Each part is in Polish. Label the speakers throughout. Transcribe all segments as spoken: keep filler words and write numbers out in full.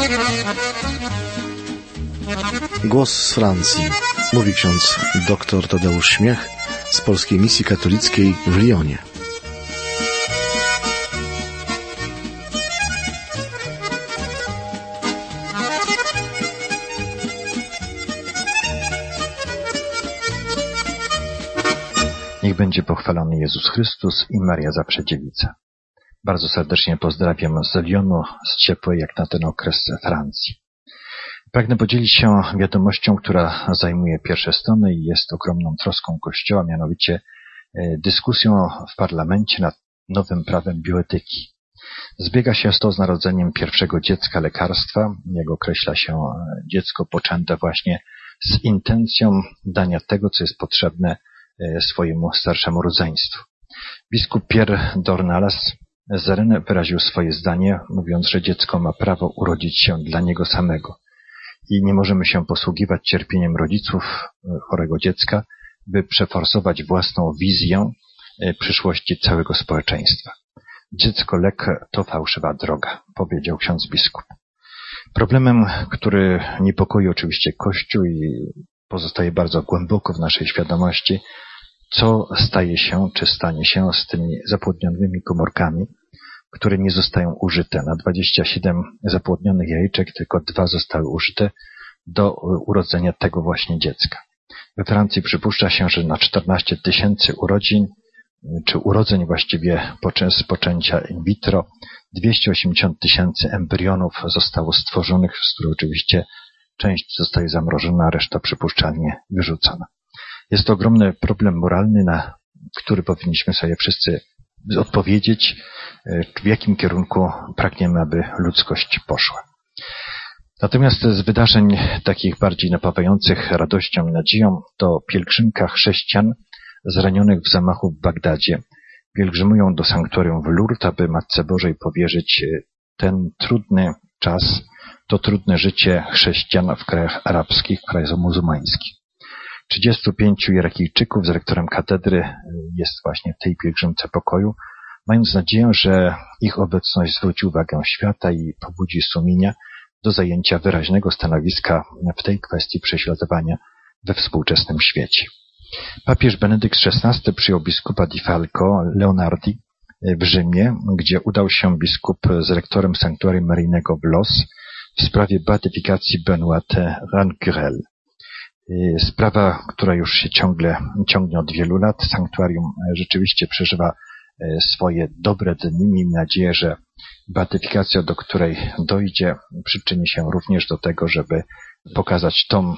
Speaker 1: Głos z Francji. Mówi ksiądz dr Tadeusz Śmiech z Polskiej Misji Katolickiej w Lyonie.
Speaker 2: Niech będzie pochwalony Jezus Chrystus i Maria Zawsze Dziewica. Bardzo serdecznie pozdrawiam z Lyonu, z ciepłej jak na ten okres Francji. Pragnę podzielić się wiadomością, która zajmuje pierwsze strony i jest ogromną troską Kościoła, mianowicie dyskusją w parlamencie nad nowym prawem bioetyki. Zbiega się to z narodzeniem pierwszego dziecka lekarstwa, jak określa się dziecko poczęte właśnie z intencją dania tego, co jest potrzebne swojemu starszemu rodzeństwu. Biskup Pierre Dornalas z Rennes wyraził swoje zdanie, mówiąc, że dziecko ma prawo urodzić się dla niego samego i nie możemy się posługiwać cierpieniem rodziców chorego dziecka, by przeforsować własną wizję przyszłości całego społeczeństwa. Dziecko lek to fałszywa droga, powiedział ksiądz biskup. Problemem, który niepokoi oczywiście Kościół i pozostaje bardzo głęboko w naszej świadomości, co staje się, czy stanie się z tymi zapłodnionymi komórkami, które nie zostają użyte. Na dwadzieścia siedem zapłodnionych jajeczek tylko dwa zostały użyte do urodzenia tego właśnie dziecka. We Francji przypuszcza się, że na czternaście tysięcy urodzin, czy urodzeń właściwie z poczęcia in vitro, dwieście osiemdziesiąt tysięcy embrionów zostało stworzonych, z których oczywiście część zostaje zamrożona, a reszta przypuszczalnie wyrzucona. Jest to ogromny problem moralny, na który powinniśmy sobie wszyscy odpowiedzieć, w jakim kierunku pragniemy, aby ludzkość poszła. Natomiast z wydarzeń takich bardziej napawających radością i nadzieją to pielgrzymka chrześcijan zranionych w zamachu w Bagdadzie pielgrzymują do sanktuarium w Lourdes, aby Matce Bożej powierzyć ten trudny czas, to trudne życie chrześcijan w krajach arabskich, w krajach muzułmańskich. trzydziestu pięciu Irakijczyków z rektorem katedry jest właśnie w tej pielgrzymce pokoju, mając nadzieję, że ich obecność zwróci uwagę świata i pobudzi sumienia do zajęcia wyraźnego stanowiska w tej kwestii prześladowania we współczesnym świecie. Papież Benedykt szesnasty przyjął biskupa Di Falco Leonardi w Rzymie, gdzie udał się biskup z rektorem sanktuarium maryjnego w Los w sprawie beatyfikacji Benoîte Rancurel. Sprawa, która już się ciągle ciągnie od wielu lat. Sanktuarium rzeczywiście przeżywa swoje dobre dni. Miejmy nadzieję, że beatyfikacja, do której dojdzie, przyczyni się również do tego, żeby pokazać tą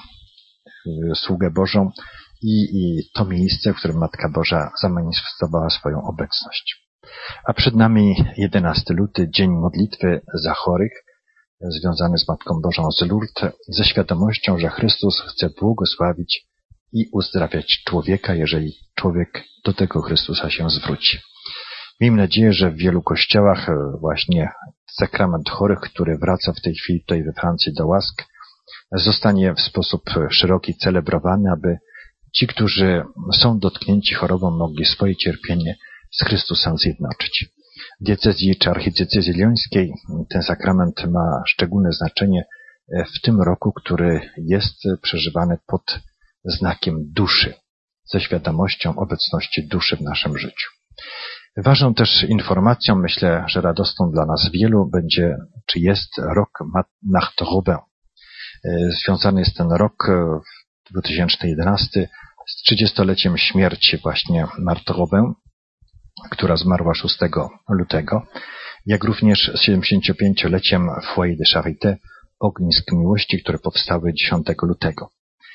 Speaker 2: sługę Bożą i, i to miejsce, w którym Matka Boża zamanifestowała swoją obecność. A przed nami jedenasty luty, dzień modlitwy za chorych, związany z Matką Bożą z Lourdes, ze świadomością, że Chrystus chce błogosławić i uzdrawiać człowieka, jeżeli człowiek do tego Chrystusa się zwróci. Miejmy nadzieję, że w wielu kościołach właśnie sakrament chorych, który wraca w tej chwili tutaj we Francji do łask, zostanie w sposób szeroki celebrowany, aby ci, którzy są dotknięci chorobą, mogli swoje cierpienie z Chrystusem zjednoczyć. W diecezji czy archidiecezji lyońskiej ten sakrament ma szczególne znaczenie w tym roku, który jest przeżywany pod znakiem duszy, ze świadomością obecności duszy w naszym życiu. Ważną też informacją, myślę, że radosną dla nas wielu będzie, czy jest rok Marthe Robin. Związany jest ten rok w dwa tysiące jedenastym z trzydziestoleciem śmierci właśnie Marthe Robin, która zmarła szóstego lutego, jak również z siedemdziesięciopięcioleciem Foyer de Charité, ognisk miłości, które powstały dziesiątego lutego.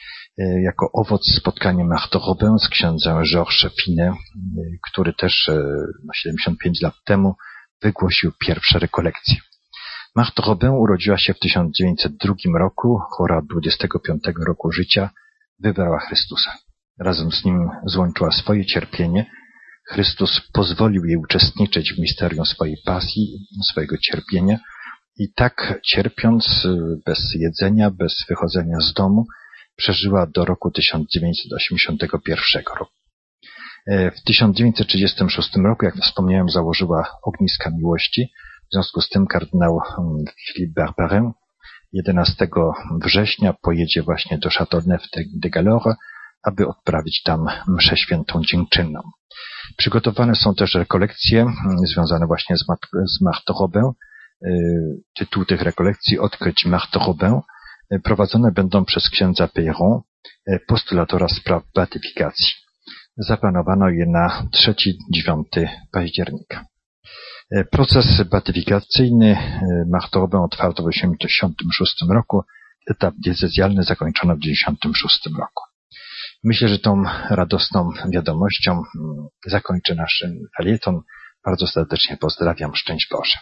Speaker 2: Jako owoc spotkania Marthe Robin z księdzem Georges Finet, który też no, siedemdziesiąt pięć lat temu wygłosił pierwsze rekolekcje. Marthe Robin urodziła się w tysiąc dziewięćset drugim roku, chora od dwudziestego piątego roku życia, wybrała Chrystusa. Razem z nim złączyła swoje cierpienie. Chrystus pozwolił jej uczestniczyć w misterium swojej pasji, swojego cierpienia i tak cierpiąc, bez jedzenia, bez wychodzenia z domu, przeżyła do roku tysiąc dziewięćset osiemdziesiątego pierwszego roku. W tysiąc dziewięćset trzydziestym szóstym roku, jak wspomniałem, założyła ogniska miłości. W związku z tym kardynał Philippe Barbarin jedenastego września pojedzie właśnie do Châteauneuf-de-Galore, aby odprawić tam mszę świętą dziękczynną. Przygotowane są też rekolekcje związane właśnie z, mat- z Marthe Robin. Tytuł tych rekolekcji Odkryć Marthe Robin. Prowadzone będą przez księdza Peyron, postulatora spraw beatyfikacji. Zaplanowano je na trzeci do dziewiątego października. Proces beatyfikacyjny Marthe Robin otwarto w osiemdziesiątym szóstym roku. Etap diecezjalny zakończono w dziewięćdziesiątym szóstym roku. Myślę, że tą radosną wiadomością zakończę nasz felieton. Bardzo serdecznie pozdrawiam. Szczęść Boże.